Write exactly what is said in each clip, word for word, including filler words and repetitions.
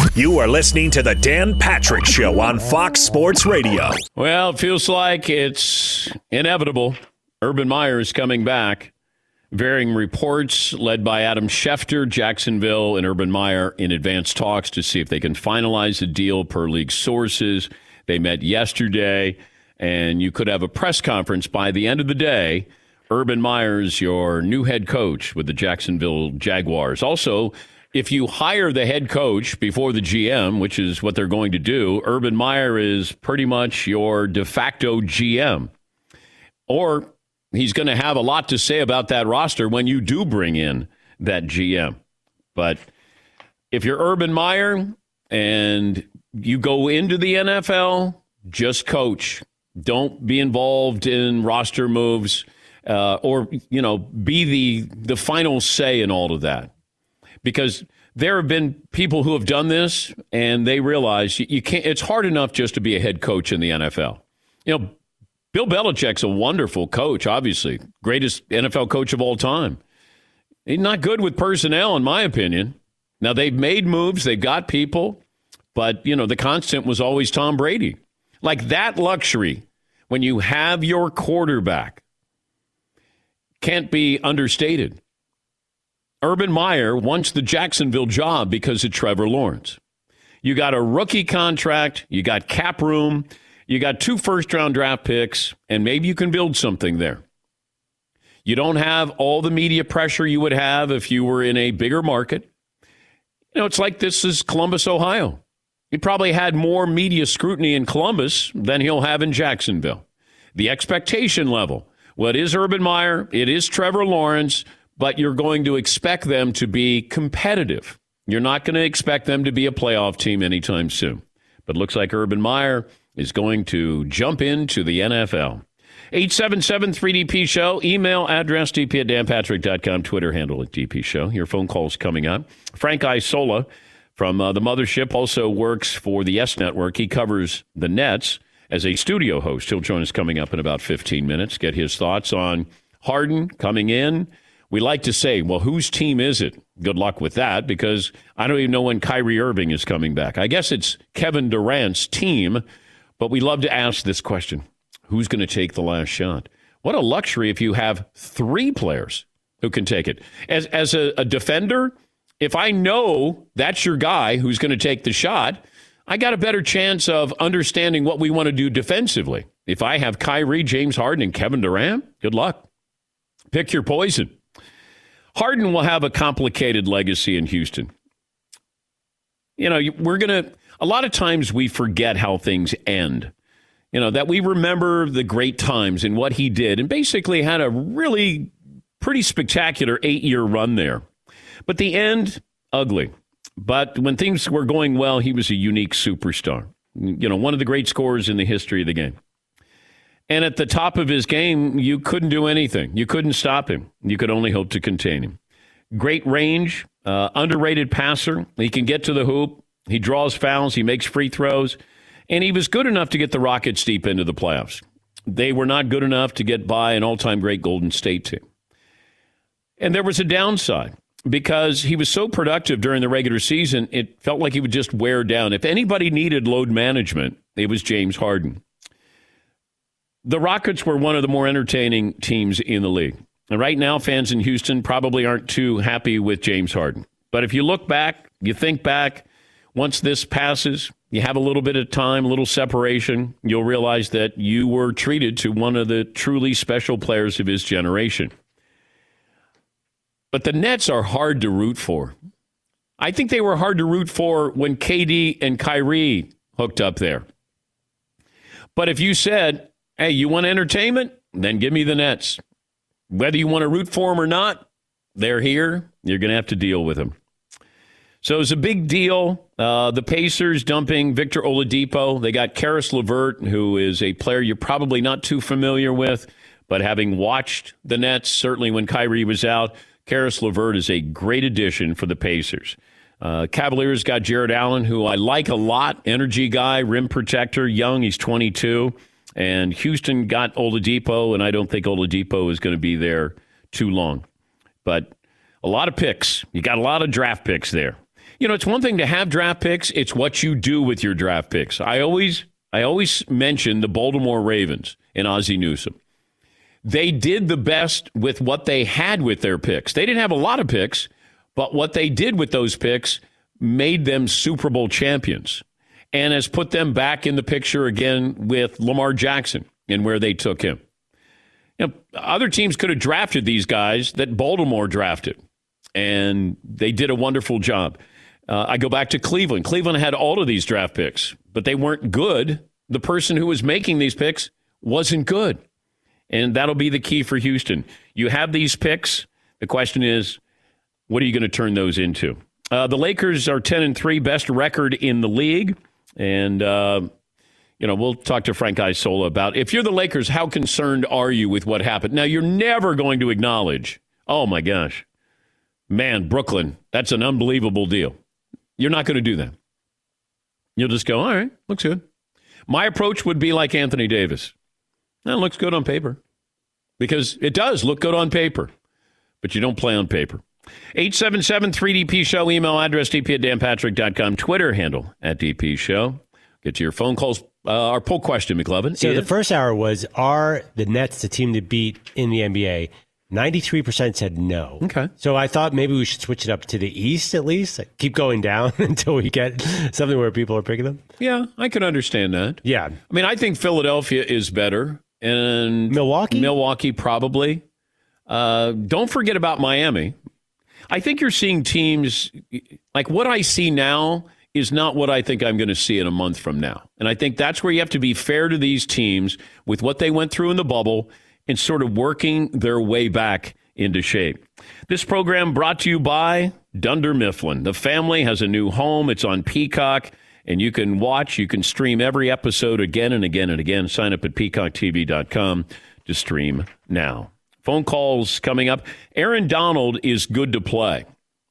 You are listening to the Dan Patrick Show on Fox Sports Radio. Well, it feels like it's inevitable. Urban Meyer is coming back. Varying reports led by Adam Schefter, Jacksonville, and Urban Meyer in advanced talks to see if they can finalize the deal per league sources. They met yesterday, and you could have a press conference by the end of the day. Urban Meyer's your new head coach with the Jacksonville Jaguars. Also, if you hire the head coach before the G M, which is what they're going to do, Urban Meyer is pretty much your de facto G M. Or he's going to have a lot to say about that roster when you do bring in that G M. But if you're Urban Meyer and you go into the N F L, just coach. Don't be involved in roster moves uh, or, you know, be the the final say in all of that. Because there have been people who have done this and they realize you, you can't. It's hard enough just to be a head coach in the N F L. You know, Bill Belichick's a wonderful coach, obviously. Greatest N F L coach of all time. He's not good with personnel, in my opinion. Now, they've made moves. They've got people. But, you know, the constant was always Tom Brady. Like that luxury, when you have your quarterback, can't be understated. Urban Meyer wants the Jacksonville job because of Trevor Lawrence. You got a rookie contract. You got cap room. You got two first-round draft picks, and maybe you can build something there. You don't have all the media pressure you would have if you were in a bigger market. You know, it's like this is Columbus, Ohio. He probably had more media scrutiny in Columbus than he'll have in Jacksonville. The expectation level. Well, it is Urban Meyer. It is Trevor Lawrence, but you're going to expect them to be competitive. You're not going to expect them to be a playoff team anytime soon. But it looks like Urban Meyer is going to jump into the N F L. eight seven seven three D P Show. Email address d p at dan patrick dot com. Twitter handle at D P Show. Your phone calls coming up. Frank Isola from uh, the Mothership also works for the Yes Network. He covers the Nets as a studio host. He'll join us coming up in about fifteen minutes. Get his thoughts on Harden coming in. We like to say, well, whose team is it? Good luck with that, because I don't even know when Kyrie Irving is coming back. I guess it's Kevin Durant's team, but we love to ask this question. Who's going to take the last shot? What a luxury if you have three players who can take it. As, as a, a defender, if I know that's your guy who's going to take the shot, I got a better chance of understanding what we want to do defensively. If I have Kyrie, James Harden, and Kevin Durant, good luck. Pick your poison. Harden will have a complicated legacy in Houston. You know, we're going to, a lot of times we forget how things end. You know, that we remember the great times and what he did, and basically had a really pretty spectacular eight-year run there. But the end, ugly. But when things were going well, he was a unique superstar. You know, one of the great scorers in the history of the game. And at the top of his game, you couldn't do anything. You couldn't stop him. You could only hope to contain him. Great range, uh, underrated passer. He can get to the hoop. He draws fouls. He makes free throws. And he was good enough to get the Rockets deep into the playoffs. They were not good enough to get by an all-time great Golden State team. And there was a downside because he was so productive during the regular season, it felt like he would just wear down. If anybody needed load management, it was James Harden. The Rockets were one of the more entertaining teams in the league. And right now, fans in Houston probably aren't too happy with James Harden. But if you look back, you think back, once this passes, you have a little bit of time, a little separation, you'll realize that you were treated to one of the truly special players of his generation. But the Nets are hard to root for. I think they were hard to root for when K D and Kyrie hooked up there. But if you said, hey, you want entertainment? Then give me the Nets. Whether you want to root for them or not, they're here. You're going to have to deal with them. So it was a big deal. Uh, the Pacers dumping Victor Oladipo. They got Karis LeVert, who is a player you're probably not too familiar with, but having watched the Nets, certainly when Kyrie was out, Karis LeVert is a great addition for the Pacers. Uh, Cavaliers got Jared Allen, who I like a lot, energy guy, rim protector, young, he's twenty-two. And Houston got Oladipo, and I don't think Oladipo is going to be there too long. But a lot of picks. You got a lot of draft picks there. You know, it's one thing to have draft picks. It's what you do with your draft picks. I always, I always mention the Baltimore Ravens and Ozzie Newsome. They did the best with what they had with their picks. They didn't have a lot of picks, but what they did with those picks made them Super Bowl champions and has put them back in the picture again with Lamar Jackson and where they took him. You know, other teams could have drafted these guys that Baltimore drafted, and they did a wonderful job. Uh, I go back to Cleveland. Cleveland had all of these draft picks, but they weren't good. The person who was making these picks wasn't good, and that'll be the key for Houston. You have these picks. The question is, what are you going to turn those into? Uh, the Lakers are ten and three, best record in the league, and uh, you know, we'll talk to Frank Isola about, if you're the Lakers, how concerned are you with what happened? Now, you're never going to acknowledge, oh, my gosh, man, Brooklyn, that's an unbelievable deal. You're not going to do that. You'll just go, all right, looks good. My approach would be like Anthony Davis. That looks good on paper. Because it does look good on paper. But you don't play on paper. eight seven seven three D P show, email address d p at dan patrick dot com, Twitter handle at D P show. Get to your phone calls. Uh, our poll question, McLovin. So is, the first hour was, are the Nets the team to beat in the N B A? ninety-three percent said no. Okay. So I thought maybe we should switch it up to the East at least. Like, keep going down until we get something where people are picking them. Yeah, I can understand that. Yeah. I mean, I think Philadelphia is better. And Milwaukee? Milwaukee, probably. Uh, don't forget about Miami. I think you're seeing teams, like what I see now is not what I think I'm going to see in a month from now. And I think that's where you have to be fair to these teams with what they went through in the bubble and sort of working their way back into shape. This program brought to you by Dunder Mifflin. The family has a new home. It's on Peacock, and you can watch, you can stream every episode again and again and again. Sign up at peacock t v dot com to stream now. Phone calls coming up. Aaron Donald is good to play.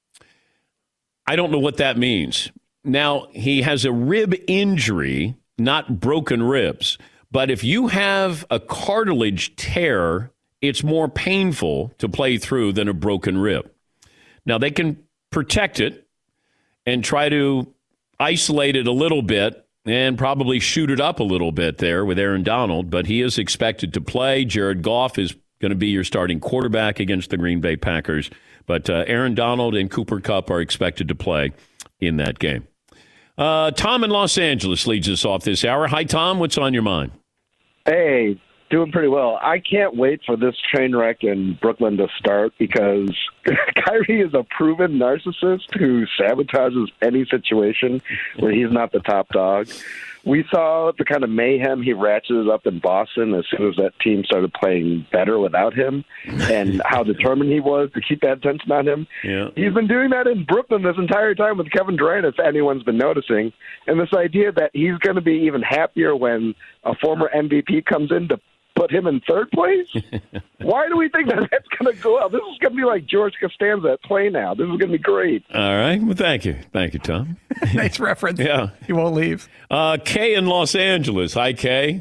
I don't know what that means. Now, he has a rib injury, not broken ribs. But if you have a cartilage tear, it's more painful to play through than a broken rib. Now, they can protect it and try to isolate it a little bit and probably shoot it up a little bit there with Aaron Donald, but he is expected to play. Jared Goff is going to be your starting quarterback against the Green Bay Packers. But uh, Aaron Donald and Cooper Kupp are expected to play in that game. Uh, Tom in Los Angeles leads us off this hour. Hi, Tom. What's on your mind? Hey, doing pretty well. I can't wait for this train wreck in Brooklyn to start because Kyrie is a proven narcissist who sabotages any situation where he's not the top dog. We saw the kind of mayhem he ratcheted up in Boston as soon as that team started playing better without him and how determined he was to keep that attention on him. Yeah. He's been doing that in Brooklyn this entire time with Kevin Durant, if anyone's been noticing. And this idea that he's going to be even happier when a former M V P comes in to put him in third place? Why do we think that that's going to go out? This is going to be like George Costanza at Play Now. This is going to be great. All right. Well, thank you. Thank you, Tom. Nice reference. Yeah. He won't leave. Uh, Kay in Los Angeles. Hi, Kay.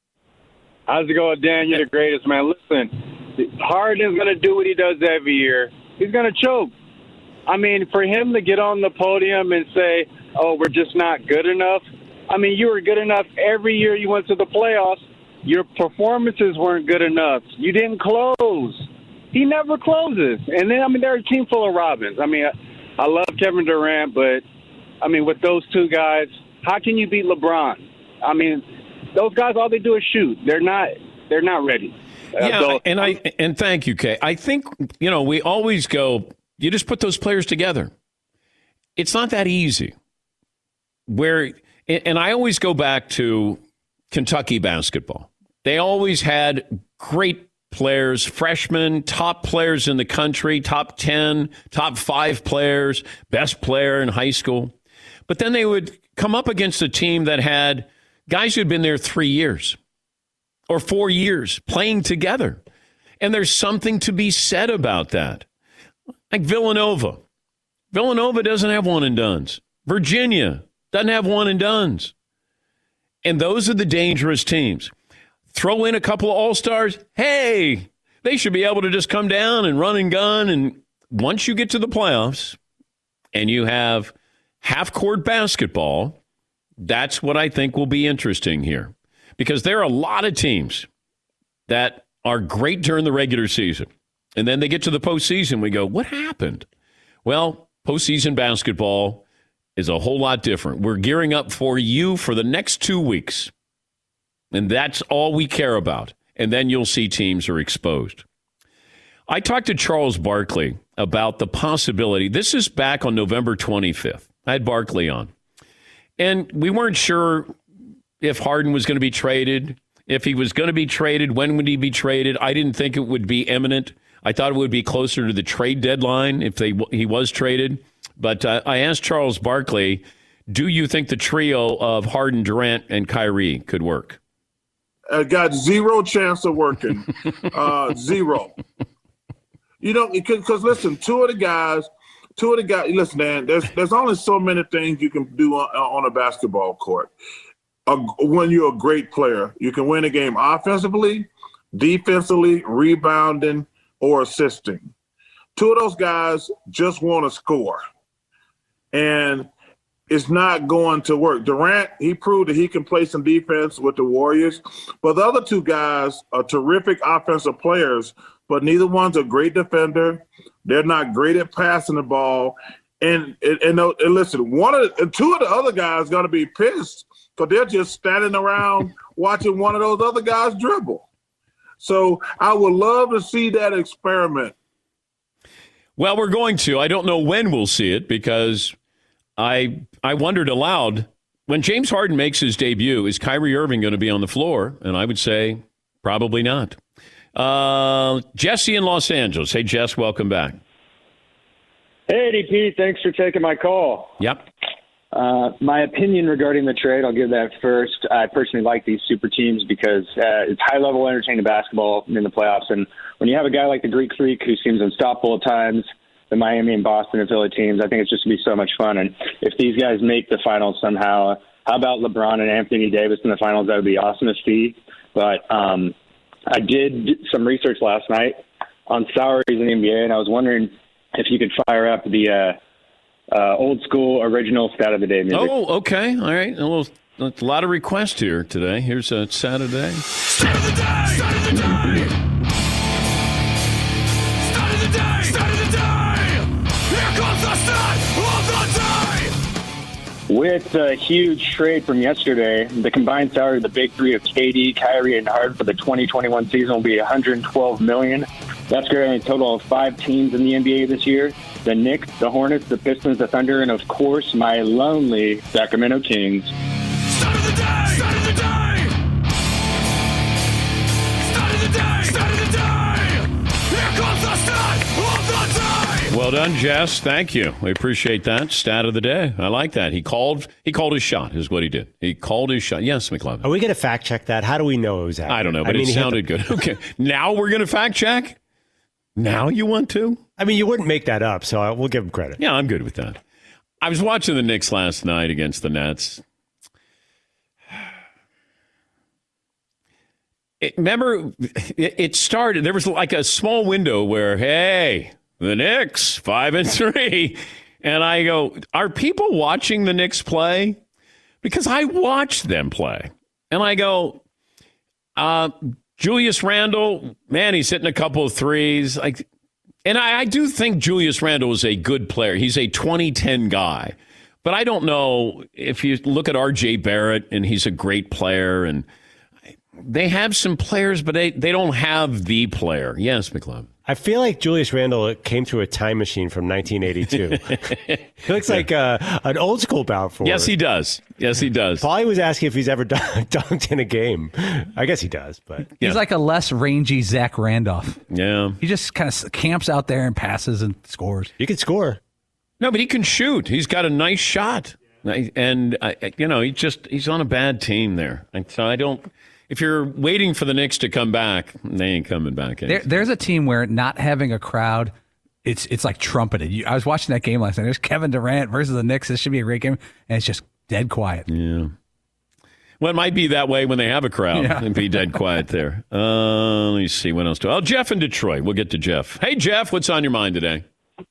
How's it going, Dan? You're the greatest, man. Listen, Harden's going to do what he does every year. He's going to choke. I mean, for him to get on the podium and say, oh, we're just not good enough. I mean, you were good enough every year you went to the playoffs. Your performances weren't good enough. You didn't close. He never closes. And then, I mean, they're a team full of Robins. I mean, I, I love Kevin Durant, but, I mean, with those two guys, how can you beat LeBron? I mean, those guys, all they do is shoot. They're not they're not ready. Uh, yeah, so, and I and thank you, Kay. I think, you know, we always go, you just put those players together. It's not that easy. Where, and I always go back to Kentucky basketball. They always had great players, freshmen, top players in the country, top ten, top five players, best player in high school. But then they would come up against a team that had guys who had been there three years or four years playing together. And there's something to be said about that. Like Villanova. Villanova doesn't have one and dones. Virginia doesn't have one and dones. And those are the dangerous teams. Throw in a couple of all-stars. Hey, they should be able to just come down and run and gun. And once you get to the playoffs and you have half-court basketball, that's what I think will be interesting here. Because there are a lot of teams that are great during the regular season. And then they get to the postseason, we go, what happened? Well, postseason basketball is a whole lot different. We're gearing up for you for the next two weeks. And that's all we care about. And then you'll see teams are exposed. I talked to Charles Barkley about the possibility. This is back on November twenty-fifth. I had Barkley on. And we weren't sure if Harden was going to be traded. If he was going to be traded, when would he be traded? I didn't think it would be imminent. I thought it would be closer to the trade deadline if they he was traded. But uh, I asked Charles Barkley, do you think the trio of Harden, Durant, and Kyrie could work? I got zero chance of working. uh, zero. You know, because listen, two of the guys, two of the guys. Listen, man, there's there's only so many things you can do on, on a basketball court. Uh, when you're a great player, you can win a game offensively, defensively, rebounding, or assisting. Two of those guys just want to score, and it's not going to work. Durant, he proved that he can play some defense with the Warriors, but the other two guys are terrific offensive players, but neither one's a great defender. They're not great at passing the ball. And and, and, and listen, one of the, two of the other guys going to be pissed because they're just standing around watching one of those other guys dribble. So I would love to see that experiment. Well, we're going to. I don't know when we'll see it because I I wondered aloud, when James Harden makes his debut, is Kyrie Irving going to be on the floor? And I would say probably not. Uh, Jesse in Los Angeles. Hey, Jess, welcome back. Hey, D P, thanks for taking my call. Yep. Uh, my opinion regarding the trade, I'll give that first. I personally like these super teams because uh, it's high-level entertaining basketball in the playoffs. And when you have a guy like the Greek Freak who seems unstoppable at times, the Miami and Boston and Philly teams, I think it's just going to be so much fun. And if these guys make the finals somehow, how about LeBron and Anthony Davis in the finals? That would be awesome to see. But um, I did some research last night on salaries in the N B A, and I was wondering if you could fire up the uh, uh, old school original stat of the day music. Oh, okay. All right. A, little, a lot of requests here today. Here's a Saturday. Stat of the day! Stat of the day! Stat of the day! Stat of the day! Here comes the stat of the day! With a huge trade from yesterday, the combined salary of the big three of K D, Kyrie, and Harden for the twenty twenty-one season will be one hundred twelve million dollars. That's creating a total of five teams in the N B A this year. The Knicks, the Hornets, the Pistons, the Thunder, and, of course, my lonely Sacramento Kings. Start of the day! Start of the day! Start of the day! Start of the day! Here comes the stat of the day! Well done, Jess. Thank you. We appreciate that. Stat of the day. I like that. He called He called his shot, is what he did. He called his shot. Yes, McLovin. Are we going to fact check that? How do we know it was accurate? I don't know, but I mean, it sounded the- good. Okay. Now we're going to fact check? Now you want to? I mean, you wouldn't make that up, so I, we'll give him credit. Yeah, I'm good with that. I was watching the Knicks last night against the Nets. It, remember, it, it started, there was like a small window where, hey, the Knicks, five and three. And I go, are people watching the Knicks play? Because I watched them play. And I go, uh, Julius Randle, man, he's hitting a couple of threes. Like, and I, I do think Julius Randle is a good player. He's a twenty ten guy. But I don't know if you look at R J Barrett, and he's a great player. And they have some players, but they, they don't have the player. Yes, McLovin. I feel like Julius Randle came through a time machine from nineteen eighty-two. He looks like uh, an old school power forward. Yes, he does. Yes, he does. Paulie was asking if he's ever dun- dunked in a game. I guess he does, but he's yeah. like a less rangy Zach Randolph. Yeah, he just kind of camps out there and passes and scores. He can score. No, but he can shoot. He's got a nice shot, and uh, you know, he just he's on a bad team there, and so I don't. If you're waiting for the Knicks to come back, they ain't coming back. There, there's a team where not having a crowd, it's it's like trumpeted. You, I was watching that game last night. There's Kevin Durant versus the Knicks. This should be a great game, and it's just dead quiet. Yeah. Well, it might be that way when they have a crowd yeah. and be dead quiet there. Uh, let me see what else. To, oh, Jeff in Detroit. We'll get to Jeff. Hey, Jeff, what's on your mind today?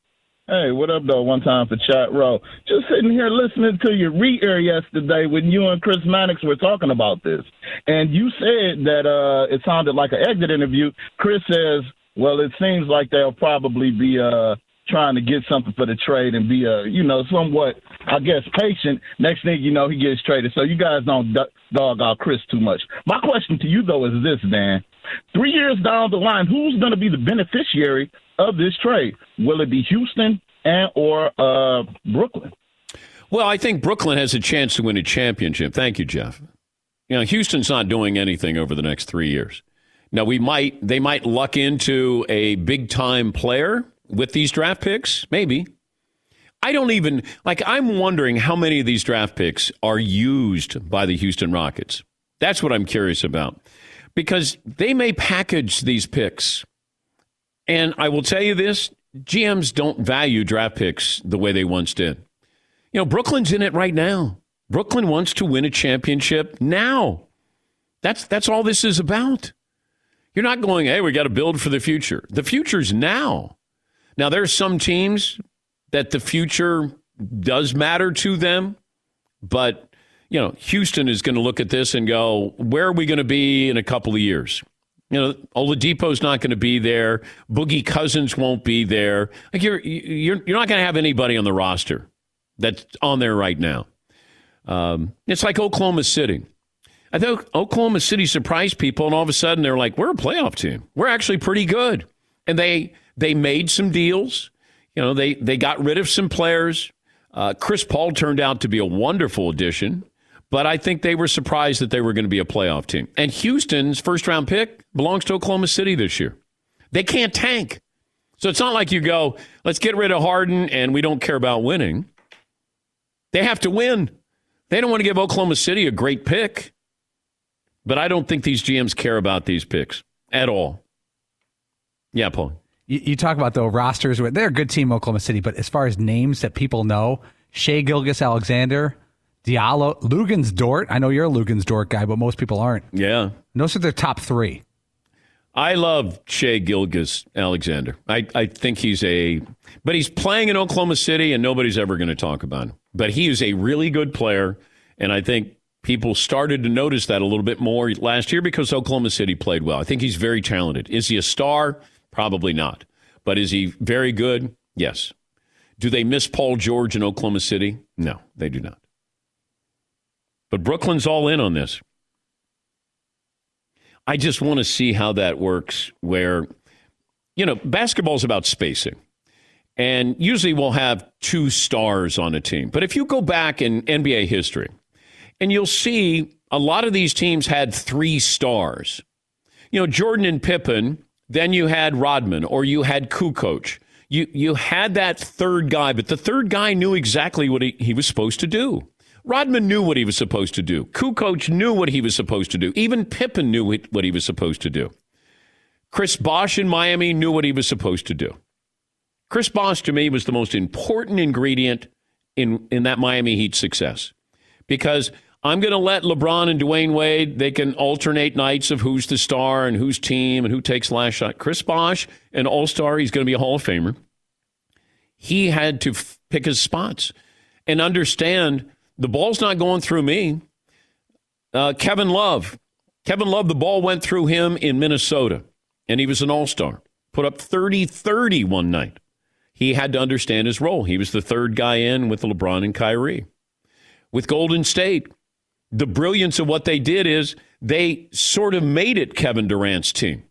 Hey, what up, though? One time for Chat Row. Just sitting here listening to your re-air yesterday when you and Chris Mannix were talking about this. And you said that uh, it sounded like an exit interview. Chris says, well, it seems like they'll probably be uh, trying to get something for the trade and be, uh, you know, somewhat, I guess, patient. Next thing you know, he gets traded. So you guys don't d- dog out Chris too much. My question to you, though, is this, Dan. Three years down the line, who's going to be the beneficiary of this trade? Will it be Houston and or uh, Brooklyn? Well, I think Brooklyn has a chance to win a championship. Thank you, Jeff. You know, Houston's not doing anything over the next three years. Now, we might they might luck into a big-time player with these draft picks, maybe. I don't even, like, I'm wondering how many of these draft picks are used by the Houston Rockets. That's what I'm curious about. Because they may package these picks. And I will tell you this, G Ms don't value draft picks the way they once did. You know, Brooklyn's in it right now. Brooklyn wants to win a championship now. That's that's all this is about. You're not going, hey, we got to build for the future. The future's now. Now, there's some teams that the future does matter to them, but you know, Houston is going to look at this and go, where are we going to be in a couple of years? You know, Oladipo's not going to be there. Boogie Cousins won't be there. Like you're you're you're not going to have anybody on the roster that's on there right now. Um, it's like Oklahoma City. I think Oklahoma City surprised people, and all of a sudden they're like, we're a playoff team. We're actually pretty good. And they they made some deals. You know, they they got rid of some players. Uh, Chris Paul turned out to be a wonderful addition. But I think they were surprised that they were going to be a playoff team. And Houston's first-round pick belongs to Oklahoma City this year. They can't tank. So it's not like you go, let's get rid of Harden and we don't care about winning. They have to win. They don't want to give Oklahoma City a great pick. But I don't think these G Ms care about these picks at all. Yeah, Paul. You, you talk about the rosters. They're a good team, Oklahoma City. But as far as names that people know, Shai Gilgeous-Alexander, Diallo, Luguentz Dort. I know you're a Luguentz Dort guy, but most people aren't. Yeah. Those are their top three. I love Shai Gilgeous-Alexander. I, I think he's a, but he's playing in Oklahoma City and nobody's ever going to talk about him. But he is a really good player, and I think people started to notice that a little bit more last year because Oklahoma City played well. I think he's very talented. Is he a star? Probably not. But is he very good? Yes. Do they miss Paul George in Oklahoma City? No, they do not. But Brooklyn's all in on this. I just want to see how that works where, you know, basketball's about spacing. And usually we'll have two stars on a team. But if you go back in N B A history, and you'll see a lot of these teams had three stars. You know, Jordan and Pippen, then you had Rodman, or you had Kukoc. You, you had that third guy, but the third guy knew exactly what he, he was supposed to do. Rodman knew what he was supposed to do. Kukoc knew what he was supposed to do. Even Pippen knew what he was supposed to do. Chris Bosh in Miami knew what he was supposed to do. Chris Bosh, to me, was the most important ingredient in, in that Miami Heat success. Because I'm going to let LeBron and Dwayne Wade, they can alternate nights of who's the star and whose team and who takes last shot. Chris Bosh, an all-star, he's going to be a Hall of Famer. He had to f- pick his spots and understand the ball's not going through me. Uh, Kevin Love. Kevin Love, the ball went through him in Minnesota, and he was an all-star. Put up thirty thirty one night. He had to understand his role. He was the third guy in with LeBron and Kyrie. With Golden State, the brilliance of what they did is they sort of made it Kevin Durant's team.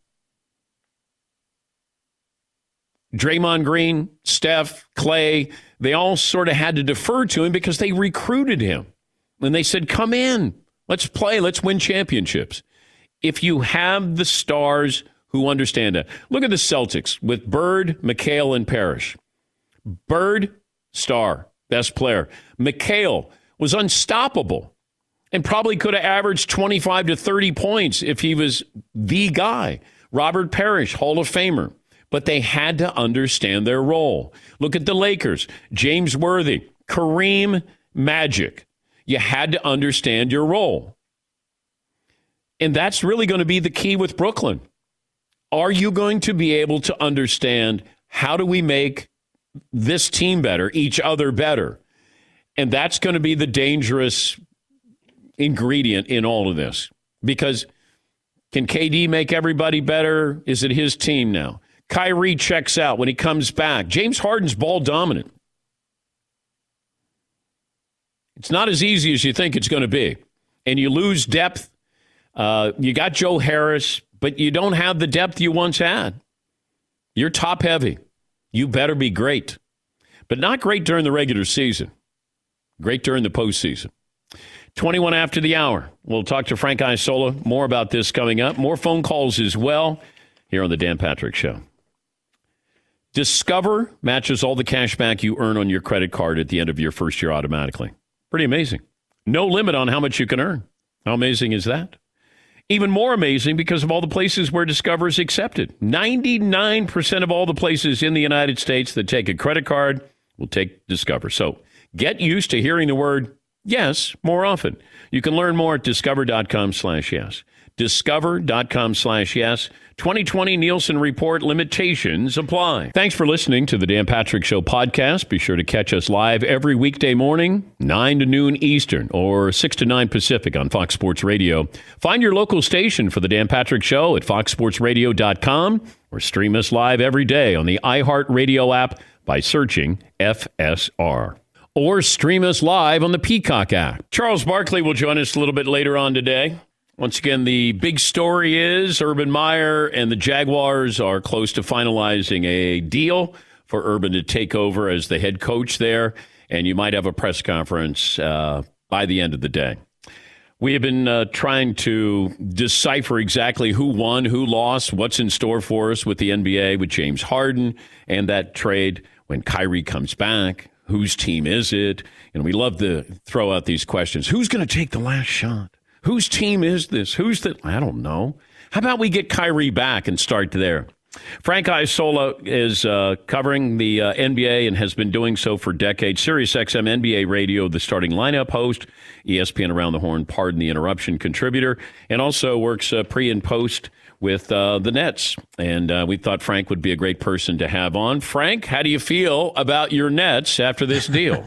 Draymond Green, Steph, Clay, they all sort of had to defer to him because they recruited him. And they said, come in, let's play, let's win championships. If you have the stars who understand that. Look at the Celtics with Bird, McHale, and Parrish. Bird, star, best player. McHale was unstoppable and probably could have averaged twenty-five to thirty points if he was the guy. Robert Parrish, Hall of Famer. But they had to understand their role. Look at the Lakers. James Worthy, Kareem, Magic. You had to understand your role. And that's really going to be the key with Brooklyn. Are you going to be able to understand how do we make this team better, each other better. And that's going to be the dangerous ingredient in all of this. Because can K D make everybody better? Is it his team now? Kyrie checks out when he comes back. James Harden's ball dominant. It's not as easy as you think it's going to be. And you lose depth. Uh, you got Joe Harris, but you don't have the depth you once had. You're top heavy. You better be great. But not great during the regular season. Great during the postseason. twenty-one after the hour. We'll talk to Frank Isola. More about this coming up. More phone calls as well here on the Dan Patrick Show. Discover matches all the cash back you earn on your credit card at the end of your first year automatically. Pretty amazing. No limit on how much you can earn. How amazing is that? Even more amazing because of all the places where Discover is accepted. ninety-nine percent of all the places in the United States that take a credit card will take Discover. So get used to hearing the word yes more often. You can learn more at discover.com slash yes. Discover.com slash yes. twenty twenty Nielsen Report limitations apply. Thanks for listening to the Dan Patrick Show podcast. Be sure to catch us live every weekday morning, nine to noon Eastern or six to nine Pacific on Fox Sports Radio. Find your local station for the Dan Patrick Show at fox sports radio dot com or stream us live every day on the iHeartRadio app by searching F S R. Or stream us live on the Peacock app. Charles Barkley will join us a little bit later on today. Once again, the big story is Urban Meyer and the Jaguars are close to finalizing a deal for Urban to take over as the head coach there, and you might have a press conference uh, by the end of the day. We have been uh, trying to decipher exactly who won, who lost, what's in store for us with the N B A, with James Harden and that trade when Kyrie comes back. Whose team is it? And we love to throw out these questions. Who's going to take the last shot? Whose team is this? Who's the... I don't know. How about we get Kyrie back and start there? Frank Isola is uh, covering the uh, N B A and has been doing so for decades. SiriusXM N B A Radio, the starting lineup host, E S P N Around the Horn, pardon the interruption, contributor, and also works uh, pre and post with uh, the Nets. And uh, we thought Frank would be a great person to have on. Frank, how do you feel about your Nets after this deal?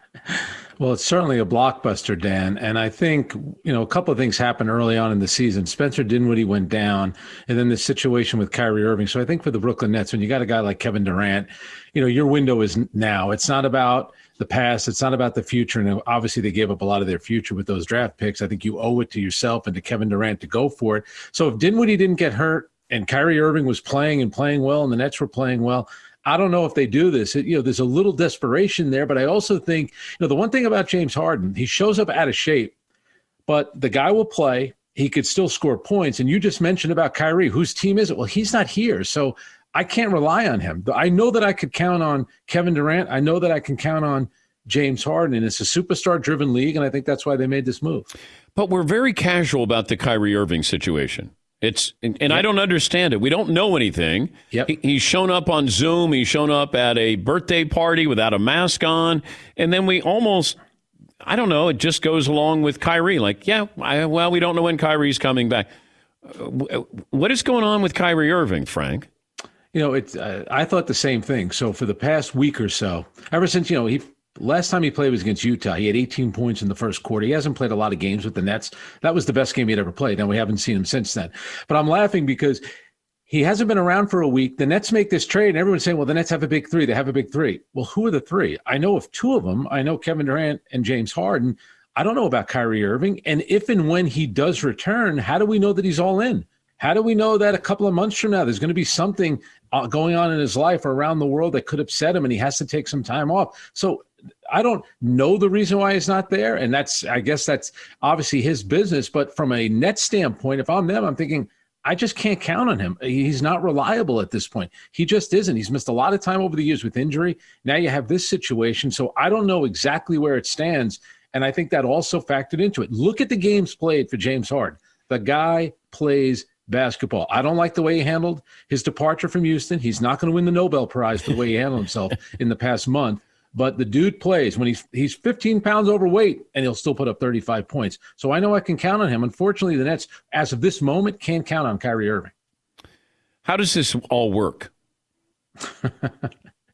Well, it's certainly a blockbuster, Dan. And I think, you know, a couple of things happened early on in the season. Spencer Dinwiddie went down, and then the situation with Kyrie Irving. So I think for the Brooklyn Nets, when you got a guy like Kevin Durant, you know, your window is now. It's not about the past. It's not about the future. And obviously they gave up a lot of their future with those draft picks. I think you owe it to yourself and to Kevin Durant to go for it. So if Dinwiddie didn't get hurt and Kyrie Irving was playing and playing well and the Nets were playing well, I don't know if they do this. It, you know, there's a little desperation there, but I also think, you know, the one thing about James Harden, he shows up out of shape, but the guy will play. He could still score points. And you just mentioned about Kyrie, whose team is it? Well, he's not here. So I can't rely on him. I know that I could count on Kevin Durant. I know that I can count on James Harden, and it's a superstar-driven league, and I think that's why they made this move. But we're very casual about the Kyrie Irving situation. It's and, and yep. I don't understand it. We don't know anything. Yep. He, he's shown up on Zoom. He's shown up at a birthday party without a mask on. And then we almost, I don't know, it just goes along with Kyrie. Like, yeah, I, well, we don't know when Kyrie's coming back. Uh, what is going on with Kyrie Irving, Frank? You know, it's, uh, I thought the same thing. So for the past week or so, ever since, you know, he last time he played was against Utah. He had eighteen points in the first quarter. He hasn't played a lot of games with the Nets. That was the best game he'd ever played, and we haven't seen him since then. But I'm laughing because he hasn't been around for a week. The Nets make this trade, and everyone's saying, well, the Nets have a big three. They have a big three. Well, who are the three? I know of two of them. I know Kevin Durant and James Harden. I don't know about Kyrie Irving. And if and when he does return, how do we know that he's all in? How do we know that a couple of months from now there's going to be something uh, going on in his life or around the world that could upset him and he has to take some time off? So I don't know the reason why he's not there. And that's, I guess that's obviously his business. But from a net standpoint, if I'm them, I'm thinking, I just can't count on him. He's not reliable at this point. He just isn't. He's missed a lot of time over the years with injury. Now you have this situation. So I don't know exactly where it stands. And I think that also factored into it. Look at the games played for James Harden. The guy plays basketball. I don't like the way he handled his departure from Houston. He's not going to win the Nobel Prize for the way he handled himself in the past month. But the dude plays when he's he's fifteen pounds overweight, and he'll still put up thirty-five points. So I know I can count on him. Unfortunately, the Nets, as of this moment, can't count on Kyrie Irving. How does this all work?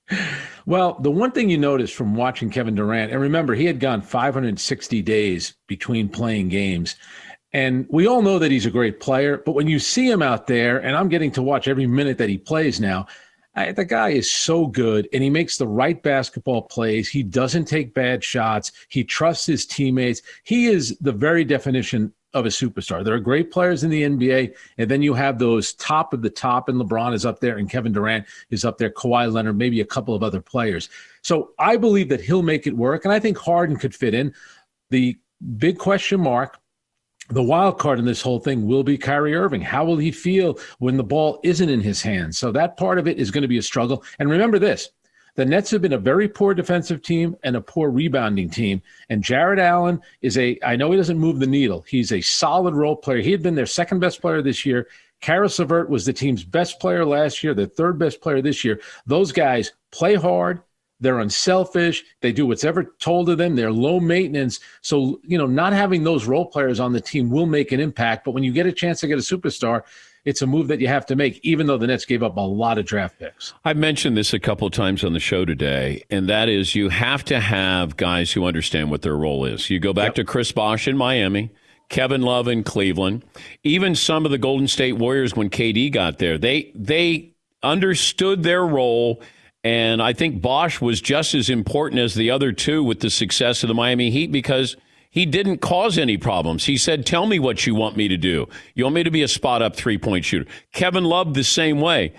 Well, the one thing you notice from watching Kevin Durant, and remember, he had gone five hundred sixty days between playing games. And we all know that he's a great player, but when you see him out there, and I'm getting to watch every minute that he plays now, I, the guy is so good, and he makes the right basketball plays. He doesn't take bad shots. He trusts his teammates. He is the very definition of a superstar. There are great players in the N B A, and then you have those top of the top, and LeBron is up there, and Kevin Durant is up there, Kawhi Leonard, maybe a couple of other players. So I believe that he'll make it work, and I think Harden could fit in. The big question mark, the wild card in this whole thing will be Kyrie Irving. How will he feel when the ball isn't in his hands? So that part of it is going to be a struggle. And remember this, the Nets have been a very poor defensive team and a poor rebounding team. And Jared Allen is a, I know he doesn't move the needle. He's a solid role player. He had been their second best player this year. Karis LeVert was the team's best player last year, the third best player this year. Those guys play hard. They're unselfish. They do what's ever told of them. They're low maintenance. So, you know, not having those role players on the team will make an impact. But when you get a chance to get a superstar, it's a move that you have to make, even though the Nets gave up a lot of draft picks. I've mentioned this a couple of times on the show today, and that is you have to have guys who understand what their role is. You go back yep. to Chris Bosh in Miami, Kevin Love in Cleveland, even some of the Golden State Warriors when K D got there. They they understood their role. And I think Bosh was just as important as the other two with the success of the Miami Heat because he didn't cause any problems. He said, tell me what you want me to do. You want me to be a spot-up three-point shooter. Kevin Love the same way.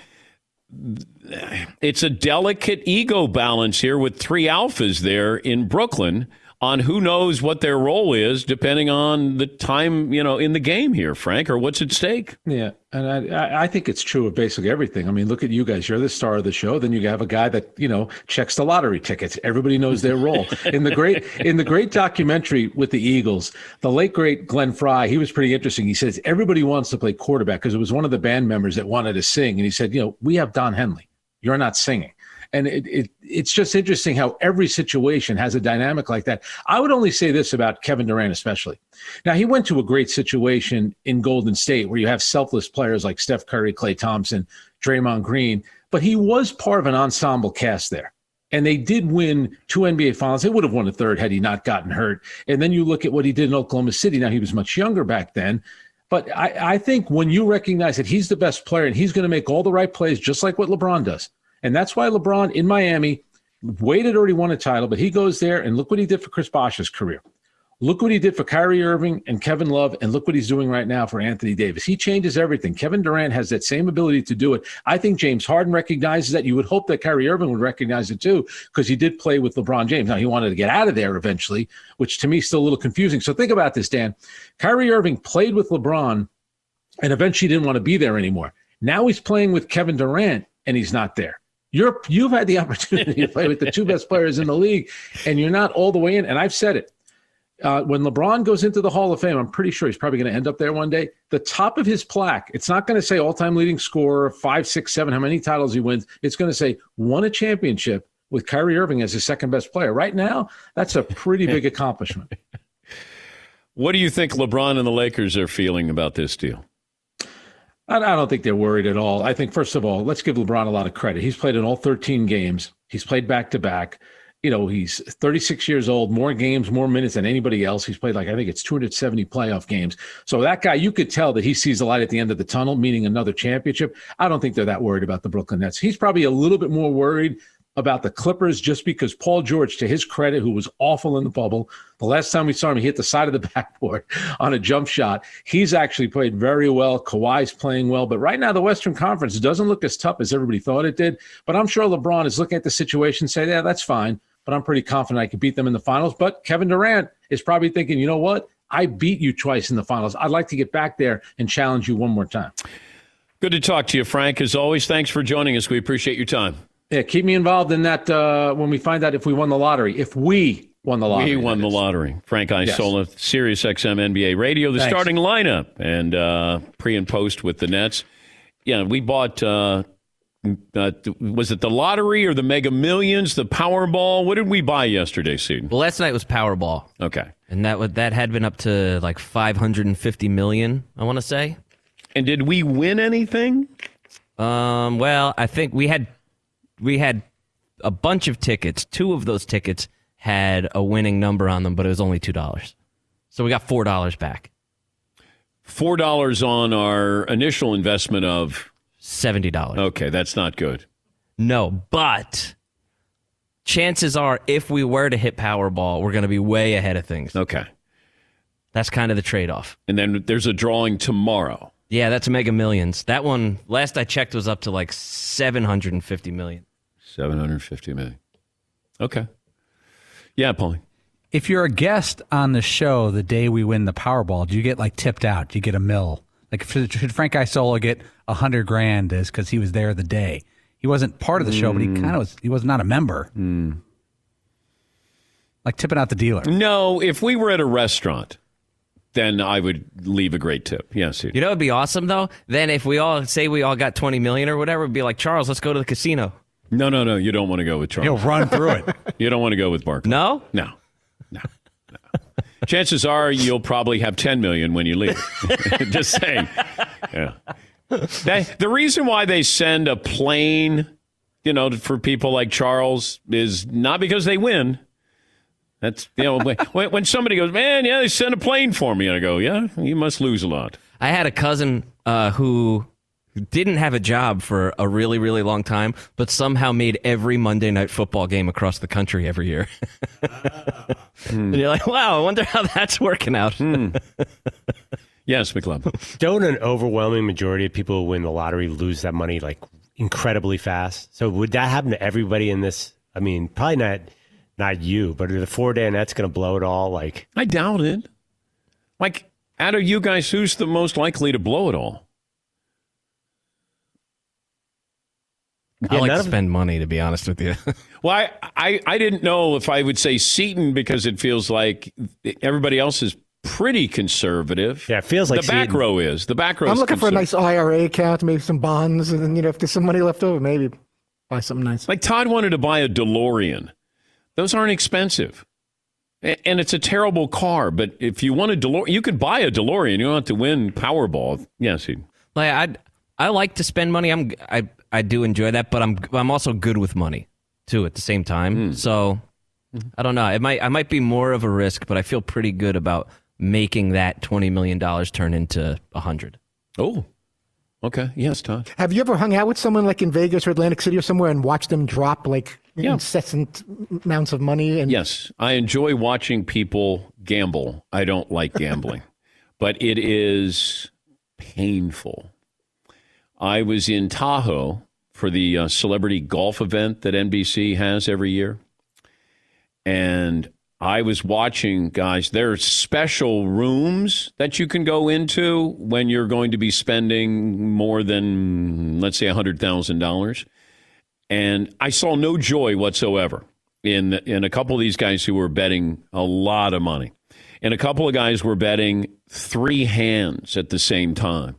It's a delicate ego balance here with three alphas there in Brooklyn on who knows what their role is depending on the time, you know, in the game here, Frank, or what's at stake. Yeah, and I, I think it's true of basically everything. I mean, look at you guys. You're the star of the show. Then you have a guy that, you know, checks the lottery tickets. Everybody knows their role. In the great in the great documentary with the Eagles, the late, great Glenn Fry, he was pretty interesting. He says, everybody wants to play quarterback because it was one of the band members that wanted to sing. And he said, you know, we have Don Henley. You're not singing. And it, it it's just interesting how every situation has a dynamic like that. I would only say this about Kevin Durant especially. Now, he went to a great situation in Golden State where you have selfless players like Steph Curry, Klay Thompson, Draymond Green, but he was part of an ensemble cast there. And they did win two N B A finals. They would have won a third had he not gotten hurt. And then you look at what he did in Oklahoma City. Now, he was much younger back then. But I, I think when you recognize that he's the best player and he's going to make all the right plays, just like what LeBron does. And that's why LeBron in Miami, Wade had already won a title, but he goes there and look what he did for Chris Bosh's career. Look what he did for Kyrie Irving and Kevin Love, and look what he's doing right now for Anthony Davis. He changes everything. Kevin Durant has that same ability to do it. I think James Harden recognizes that. You would hope that Kyrie Irving would recognize it too, because he did play with LeBron James. Now, he wanted to get out of there eventually, which to me is still a little confusing. So think about this, Dan. Kyrie Irving played with LeBron and eventually didn't want to be there anymore. Now he's playing with Kevin Durant and he's not there. You're, you've had the opportunity to play with the two best players in the league, and you're not all the way in. And I've said it. Uh, when LeBron goes into the Hall of Fame, I'm pretty sure he's probably going to end up there one day. The top of his plaque, it's not going to say all-time leading scorer, five, six, seven, how many titles he wins. It's going to say won a championship with Kyrie Irving as his second best player. Right now, that's a pretty big accomplishment. What do you think LeBron and the Lakers are feeling about this deal? I don't think they're worried at all. I think, first of all, let's give LeBron a lot of credit. He's played in all thirteen games. He's played back-to-back. You know, he's thirty-six years old, more games, more minutes than anybody else. He's played, like, I think it's two hundred seventy playoff games. So that guy, you could tell that he sees the light at the end of the tunnel, meaning another championship. I don't think they're that worried about the Brooklyn Nets. He's probably a little bit more worried about the Clippers just because Paul George, to his credit, who was awful in the bubble, the last time we saw him, he hit the side of the backboard on a jump shot. He's actually played very well. Kawhi's playing well. But right now, the Western Conference doesn't look as tough as everybody thought it did. But I'm sure LeBron is looking at the situation and saying, yeah, that's fine. But I'm pretty confident I could beat them in the finals. But Kevin Durant is probably thinking, you know what? I beat you twice in the finals. I'd like to get back there and challenge you one more time. Good to talk to you, Frank. As always, thanks for joining us. We appreciate your time. Yeah, keep me involved in that uh, when we find out if we won the lottery. If we won the lottery. We won the lottery. Frank Isola, yes. Sirius X M N B A Radio, the Thanks. Starting lineup, and uh, pre and post with the Nets. Yeah, we bought, uh, uh, was it the lottery or the Mega Millions, the Powerball? What did we buy yesterday, Seton? Well, last night was Powerball. Okay. And that would, that had been up to like five hundred fifty million, I want to say. And did we win anything? Um. Well, I think we had... We had a bunch of tickets. Two of those tickets had a winning number on them, but it was only two dollars. So we got four dollars back. four dollars on our initial investment of seventy dollars. Okay, that's not good. No, but chances are if we were to hit Powerball, we're going to be way ahead of things. Okay. That's kind of the trade-off. And then there's a drawing tomorrow. Yeah, that's Mega Millions. That one, last I checked, was up to like seven hundred fifty million. seven hundred fifty million. Okay. Yeah, Paulie. If you're a guest on the show the day we win the Powerball, do you get like tipped out? Do you get a mill? Like, should Frank Isola get a hundred grand is because he was there the day? He wasn't part of the show, mm. but he kind of was. He was not a member. Mm. Like tipping out the dealer. No, if we were at a restaurant, then I would leave a great tip. Yes, you know, it'd be awesome though. Then if we all say we all got twenty million or whatever, it'd be like, Charles, let's go to the casino. No, no, no. You don't want to go with Charles. He'll run through it. You don't want to go with Barkley. No, no, no. no. Chances are you'll probably have ten million when you leave. Just saying. Yeah. They, the reason why they send a plane, you know, for people like Charles is not because they win. That's, you know, when, when somebody goes, man, yeah, they sent a plane for me. And I go, yeah, you must lose a lot. I had a cousin uh, who didn't have a job for a really, really long time, but somehow made every Monday Night Football game across the country every year. mm. And you're like, wow, I wonder how that's working out. Mm. Yes, McLeod. Don't an overwhelming majority of people who win the lottery lose that money like incredibly fast? So would that happen to everybody in this? I mean, probably not not you, but are the four day net's going to blow it all? Like, I doubt it. Like, out of you guys, who's the most likely to blow it all? I yeah, like to spend money, to be honest with you. Well, I, I, I didn't know if I would say Seton because it feels like everybody else is pretty conservative. Yeah, it feels like the back Seton. row is. The back row I'm is looking for a nice conservative. I R A account, maybe some bonds, and then, you know, if there's some money left over, maybe buy something nice. Like Todd wanted to buy a DeLorean. Those aren't expensive. And it's a terrible car, but if you want a DeLorean, you could buy a DeLorean. You don't have to win Powerball. Yes, Seton. Like I, I like to spend money. I'm, I, I do enjoy that, but I'm, I'm also good with money too at the same time. Mm. So I don't know. It might, I might be more of a risk, but I feel pretty good about making that twenty million dollars turn into a hundred. Oh, okay. Yes, Todd. Have you ever hung out with someone like in Vegas or Atlantic City or somewhere and watched them drop like yeah. incessant amounts of money? And yes, I enjoy watching people gamble. I don't like gambling, but it is painful. I was in Tahoe for the uh, celebrity golf event that N B C has every year. And I was watching, guys, there are special rooms that you can go into when you're going to be spending more than, let's say, one hundred thousand dollars. And I saw no joy whatsoever in, in a couple of these guys who were betting a lot of money. And a couple of guys were betting three hands at the same time.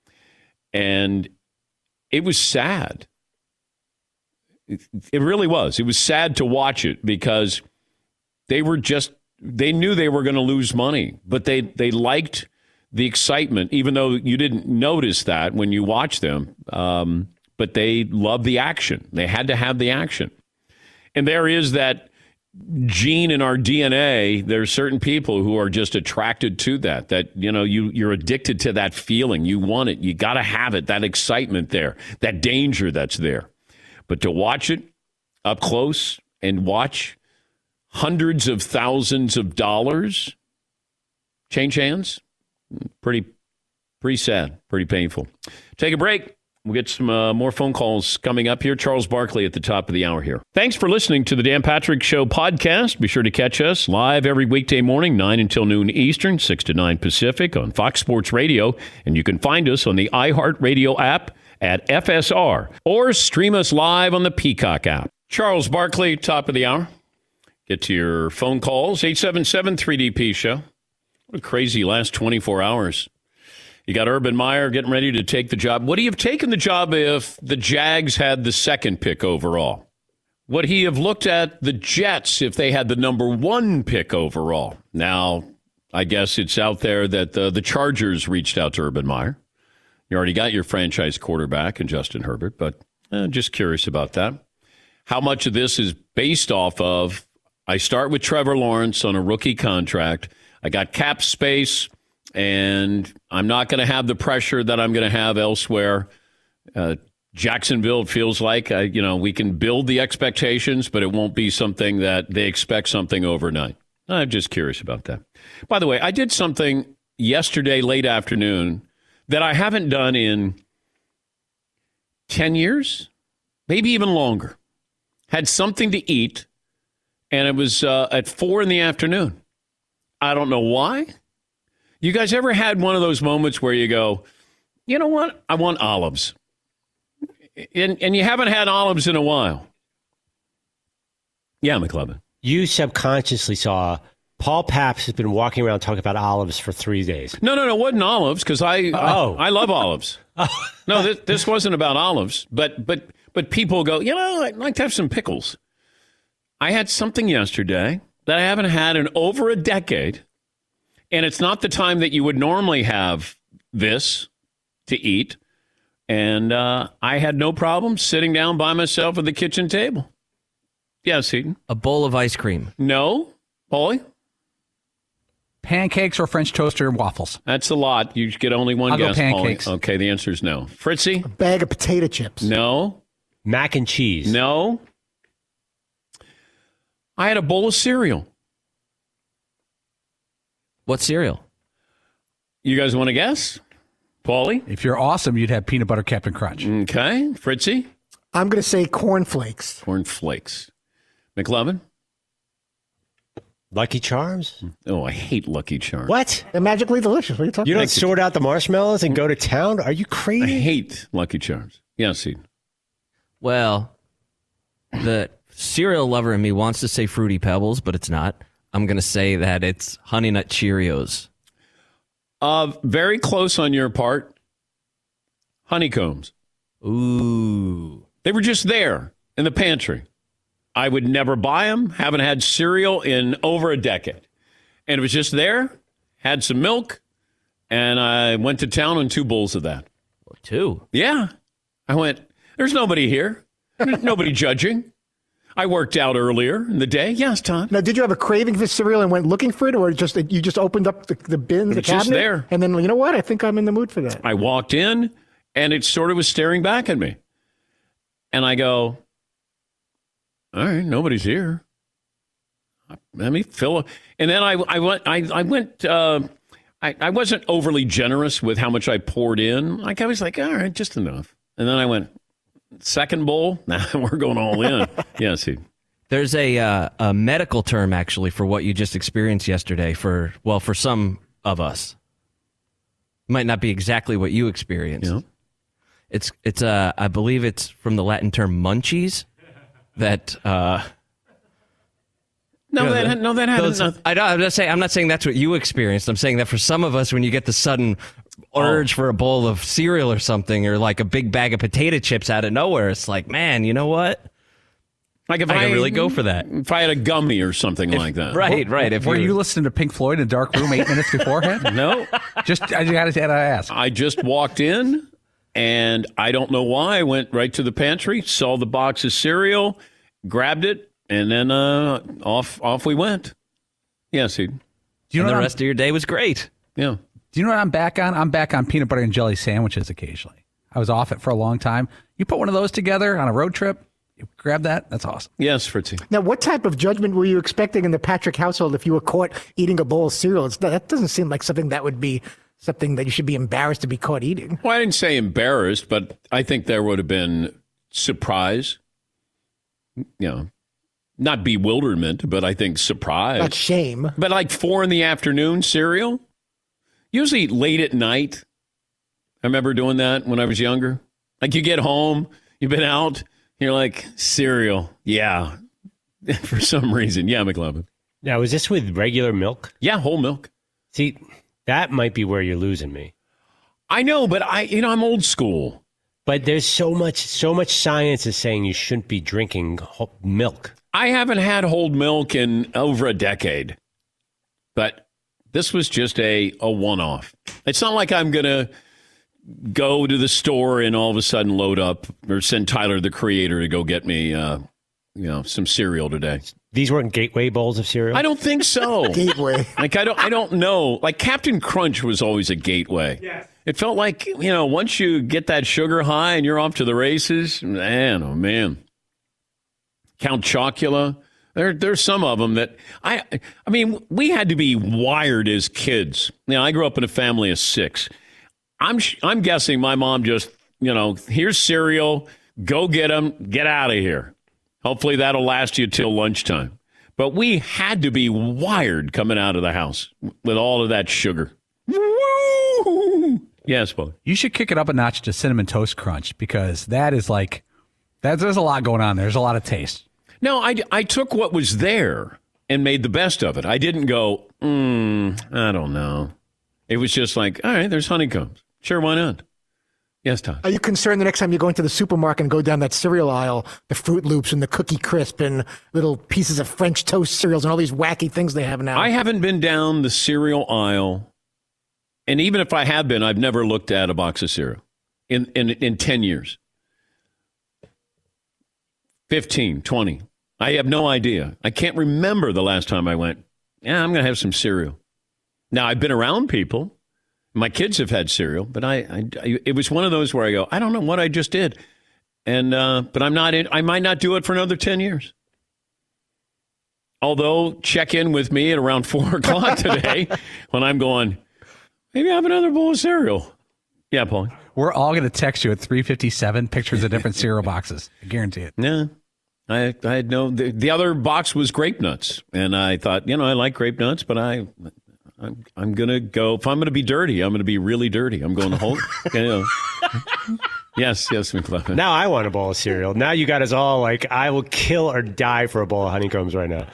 And it was sad. It, it really was. It was sad to watch it because they were just, they knew they were going to lose money, but they, they liked the excitement, even though you didn't notice that when you watched them. Um, but they loved the action. They had to have the action. And there is that gene in our D N A. There's certain people who are just attracted to that, that, you know, you, you're addicted to that feeling. You want it. You got to have it, that excitement there, that danger that's there. But to watch it up close and watch hundreds of thousands of dollars change hands, pretty, pretty sad, pretty painful. Take a break. We'll get some uh, more phone calls coming up here. Charles Barkley at the top of the hour here. Thanks for listening to the Dan Patrick Show podcast. Be sure to catch us live every weekday morning, nine until noon Eastern, six to nine Pacific on Fox Sports Radio. And you can find us on the iHeartRadio app at F S R or stream us live on the Peacock app. Charles Barkley, top of the hour. Get to your phone calls, eight seven seven three D P show. What a crazy last twenty-four hours. You got Urban Meyer getting ready to take the job. Would he have taken the job if the Jags had the second pick overall? Would he have looked at the Jets if they had the number one pick overall? Now, I guess it's out there that the, the Chargers reached out to Urban Meyer. You already got your franchise quarterback in Justin Herbert, but eh, just curious about that. how much of this is based off of, I start with Trevor Lawrence on a rookie contract. I got cap space, and I'm not going to have the pressure that I'm going to have elsewhere. Uh, Jacksonville feels like, uh, you know, we can build the expectations, but it won't be something that they expect something overnight. I'm just curious about that. By the way, I did something yesterday late afternoon that I haven't done in ten years, maybe even longer. Had something to eat, and it was uh, at four in the afternoon. I don't know why. You guys ever had one of those moments where you go, you know what? I want olives. And, and you haven't had olives in a while. Yeah, McLovin. You subconsciously saw Paul Papps has been walking around talking about olives for three days. No, no, no, it wasn't olives because I, oh. I I love olives. No, this, this wasn't about olives. But but but people go, you know, I'd like to have some pickles. I had something yesterday that I haven't had in over a decade, and it's not the time that you would normally have this to eat. And uh, I had no problem sitting down by myself at the kitchen table. Yes, Heaton. A bowl of ice cream. No. Paulie? Pancakes or French toast or waffles? That's a lot. You get only one I'll guess, go pancakes. Paulie. Okay, the answer is no. Fritzy? A bag of potato chips. No. Mac and cheese. No. I had a bowl of cereal. What cereal? You guys want to guess? Paulie? If you're awesome, you'd have peanut butter Captain Crunch. Okay. Fritzy? I'm going to say cornflakes. Cornflakes. McLovin? Lucky Charms? Oh, I hate Lucky Charms. What? They're magically delicious. What are you talking You about? don't sort out the marshmallows and go to town? Are you crazy? I hate Lucky Charms. Yes, Heaton. Well, the cereal lover in me wants to say Fruity Pebbles, but it's not. I'm going to say that it's Honey Nut Cheerios. Uh, very close on your part. Honeycombs. Ooh. They were just there in the pantry. I would never buy them. Haven't had cereal in over a decade. And it was just there. Had some milk. And I went to town on two bowls of that. Two? Yeah. I went, there's nobody here. There's nobody judging. I worked out earlier in the day. Yes, Todd. Now, did you have a craving for cereal and went looking for it, or just you just opened up the, the bins, It the was just cabinet, there. and then you know what? I think I'm in the mood for that. I walked in, and it sort of was staring back at me. And I go, all right, nobody's here. Let me fill it. And then I, I went, I, I went, uh, I, I wasn't overly generous with how much I poured in. Like I was like, all right, just enough. And then I went, second bowl? Nah, we're going all in. Yes, he. There's a uh, a medical term actually for what you just experienced yesterday. For well, for some of us, it might not be exactly what you experienced. Yeah. It's it's uh I believe it's from the Latin term munchies. That uh, no, you know, that the, had, no, that had those, nothing. I don't, I'm not saying I'm not saying that's what you experienced. I'm saying that for some of us, when you get the sudden urge oh. for a bowl of cereal or something, or like a big bag of potato chips out of nowhere, it's like, man, you know what? Like if I, I can really go for that. If I had a gummy or something if, like that. Right, right. If Were you, you listening to Pink Floyd in a dark room eight minutes beforehand? No. Just, I got to ask. I just walked in, and I don't know why. I went right to the pantry, saw the box of cereal, grabbed it, and then uh, off off we went. Yes, he. Do you know and the rest I'm, of your day was great. Yeah. Do you know what I'm back on? I'm back on peanut butter and jelly sandwiches occasionally. I was off it for a long time. You put one of those together on a road trip, you grab that, that's awesome. Yes, Fritzy. Now, what type of judgment were you expecting in the Patrick household if you were caught eating a bowl of cereal? It's, that doesn't seem like something that would be something that you should be embarrassed to be caught eating. Well, I didn't say embarrassed, but I think there would have been surprise. You know, not bewilderment, but I think surprise. Not shame. But like four in the afternoon cereal? Usually late at night. I remember doing that when I was younger. Like you get home, you've been out, you're like, cereal. Yeah. For some reason. Yeah, McLovin. Now, is this with regular milk? Yeah, whole milk. See, that might be where you're losing me. I know, but I, you know, I'm old school. But there's so much, so much science is saying you shouldn't be drinking milk. I haven't had whole milk in over a decade, but this was just a, a one-off. It's not like I'm going to go to the store and all of a sudden load up or send Tyler, the creator, to go get me uh, you know, some cereal today. These weren't gateway bowls of cereal? I don't think so. Gateway. Like, I don't I don't know. Like, Captain Crunch was always a gateway. Yes. It felt like, you know, once you get that sugar high and you're off to the races, man, oh, man. Count Chocula. There, there's some of them that, I I mean, we had to be wired as kids. You know, I grew up in a family of six. I'm I'm guessing my mom just, you know, here's cereal, go get them, get out of here. Hopefully that'll last you till lunchtime. But we had to be wired coming out of the house with all of that sugar. Woo! Yes, Paul. You should kick it up a notch to Cinnamon Toast Crunch because that is like, that, there's a lot going on there. There's a lot of taste. No, I, I took what was there and made the best of it. I didn't go, mm, I don't know. It was just like, all right, there's honeycombs. Sure, why not? Yes, Tom. Are you concerned the next time you go into the supermarket and go down that cereal aisle, the Fruit Loops and the Cookie Crisp and little pieces of French toast cereals and all these wacky things they have now? I haven't been down the cereal aisle, and even if I have been, I've never looked at a box of cereal in, in, in ten years. fifteen, twenty. I have no idea. I can't remember the last time I went, yeah, I'm going to have some cereal. Now, I've been around people. My kids have had cereal, but I, I, it was one of those where I go, I don't know what I just did, and uh, but I'm not in. I might not do it for another ten years. Although, check in with me at around four o'clock today when I'm going, maybe I have another bowl of cereal. Yeah, Paul. We're all going to text you at three fifty-seven pictures of different cereal boxes. I guarantee it. Yeah. I I had no. The, the other box was grape nuts, and I thought, you know, I like grape nuts, but I. I'm, I'm going to go, if I'm going to be dirty, I'm going to be really dirty. I'm going to hold, you know. Yes, yes, McLovin. Now I want a bowl of cereal. Now you got us all like, I will kill or die for a bowl of honeycombs right now.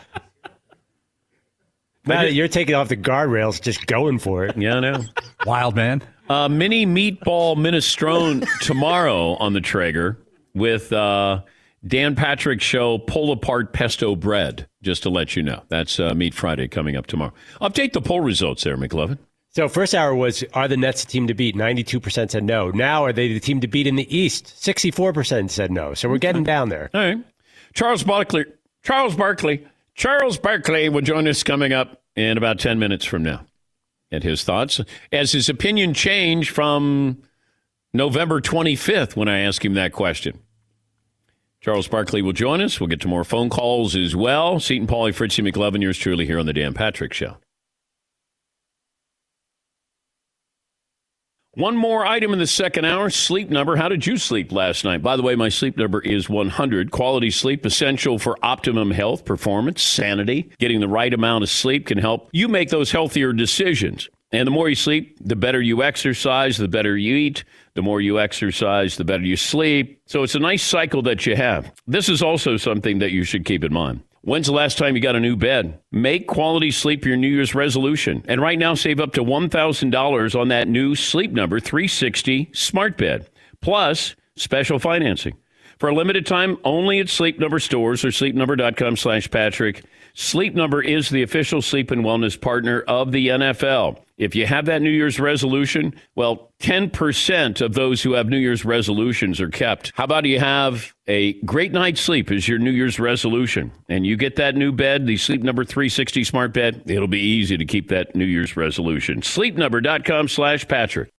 Now that you're taking off the guardrails, just going for it. Yeah, I know. Wild man. Uh, mini meatball minestrone tomorrow on the Traeger with uh, Dan Patrick Show pull apart pesto bread, just to let you know. That's uh, Meat Friday coming up tomorrow. Update the poll results there, McLovin. So first hour was, are the Nets the team to beat? ninety-two percent said no. Now, are they the team to beat in the East? sixty-four percent said no. So we're getting down there. All right. Charles Barkley, Charles Barkley, Charles Barkley will join us coming up in about ten minutes from now. And his thoughts, as his opinion changed from November twenty-fifth when I asked him that question. Charles Barkley will join us. We'll get to more phone calls as well. Seton Pauly, Fritzy McLovin, yours truly here on the Dan Patrick Show. One more item in the second hour, sleep number. How did you sleep last night? By the way, my sleep number is one hundred. Quality sleep, essential for optimum health, performance, sanity. Getting the right amount of sleep can help you make those healthier decisions. And the more you sleep, the better you exercise, the better you eat. The more you exercise, the better you sleep. So it's a nice cycle that you have. This is also something that you should keep in mind. When's the last time you got a new bed? Make quality sleep your New Year's resolution. And right now, save up to one thousand dollars on that new Sleep Number three sixty smart bed. Plus, special financing. For a limited time, only at Sleep Number stores or sleepnumber.com slash Patrick. Sleep Number is the official sleep and wellness partner of the N F L. If you have that New Year's resolution, well, ten percent of those who have New Year's resolutions are kept. How about you have a great night's sleep as your New Year's resolution? And you get that new bed, the Sleep Number three sixty smart bed, it'll be easy to keep that New Year's resolution. sleepnumber.com slash Patrick.